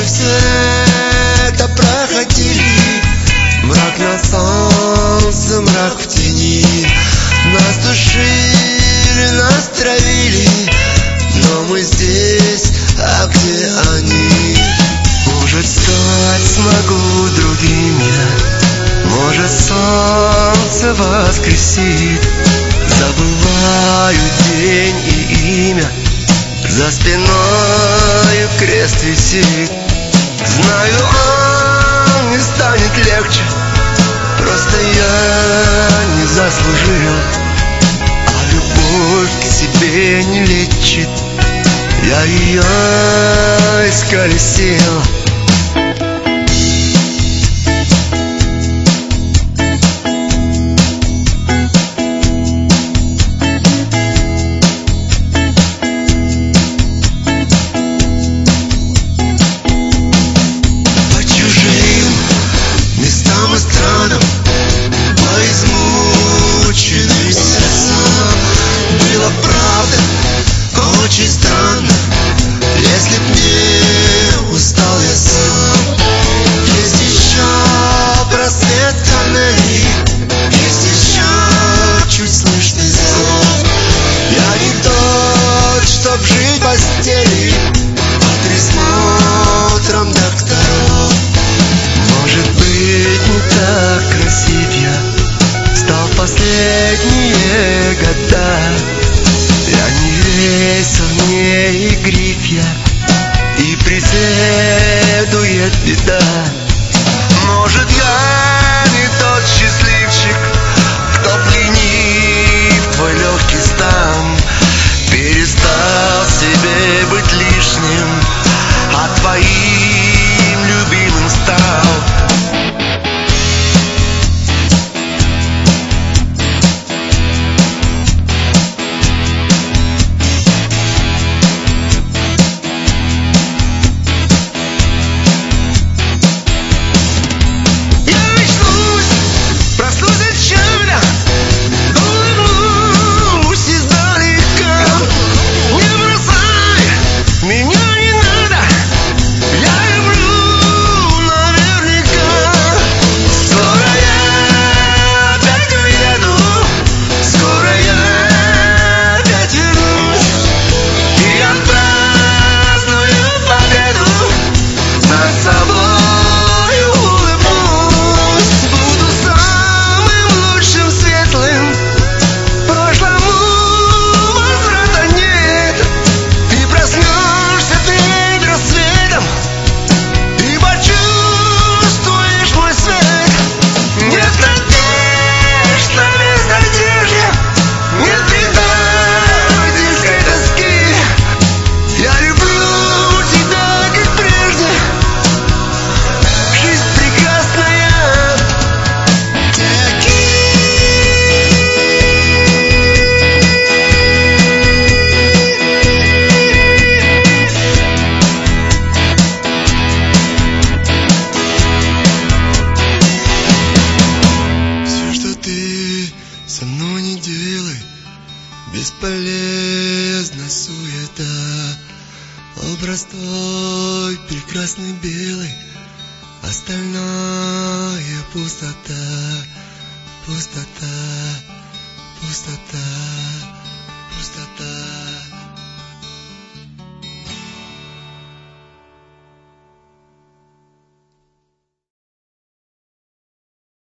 все это проходили. Мрак на солнце, мрак в тени. Нас душили, нас травили, но мы здесь, а где они? Может, стать смогу другим я, может, солнце воскресит. Забываю день и имя, за спиной крест висит. Знаю, он не станет легче, просто я не заслужил. А любовь к себе не лечит, я ее исколесил. Очень странно, если б не устал я сам. Есть еще просвет тоннелей, есть еще чуть слышный зов. Я не тот, чтоб жить в постели под присмотром докторов. Может быть, не так красив я стал в последние года. Я не весь, в ней и гриф я, и преследует беда. Может, я не тот счастливчик, кто пленив твой легкий стан, перестал себе быть лишним, а твоим любимым стал. Со мной не делай, бесполезна суета. Образ твой прекрасный белый, остальное пустота, пустота, пустота, пустота.